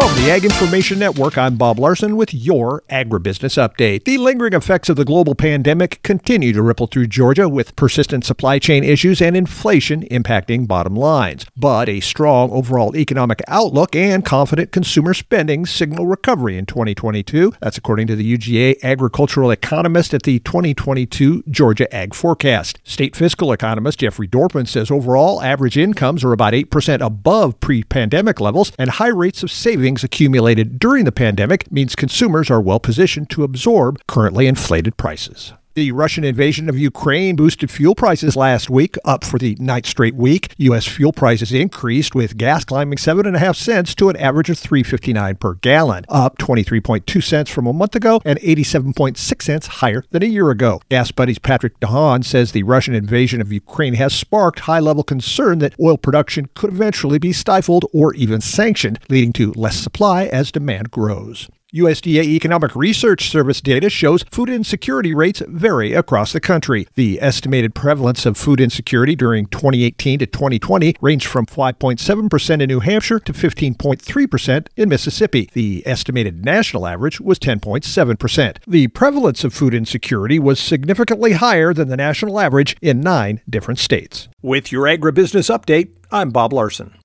From the Ag Information Network, I'm Bob Larson with your Agribusiness Update. The lingering effects of the global pandemic continue to ripple through Georgia, with persistent supply chain issues and inflation impacting bottom lines. But a strong overall economic outlook and confident consumer spending signal recovery in 2022. That's according to the UGA agricultural economist at the 2022 Georgia Ag Forecast. State fiscal economist Jeffrey Dorfman says overall average incomes are about 8% above pre-pandemic levels, and high rates of savings accumulated during the pandemic means consumers are well positioned to absorb currently inflated prices. The Russian invasion of Ukraine boosted fuel prices last week, up for the ninth straight week. U.S. fuel prices increased, with gas climbing 7.5 cents to an average of $3.59 per gallon, up 23.2 cents from a month ago and 87.6 cents higher than a year ago. Gas Buddy's Patrick DeHaan says the Russian invasion of Ukraine has sparked high-level concern that oil production could eventually be stifled or even sanctioned, leading to less supply as demand grows. USDA Economic Research Service data shows food insecurity rates vary across the country. The estimated prevalence of food insecurity during 2018 to 2020 ranged from 5.7% in New Hampshire to 15.3% in Mississippi. The estimated national average was 10.7%. The prevalence of food insecurity was significantly higher than the national average in 9 different states. With your Agribusiness Update, I'm Bob Larson.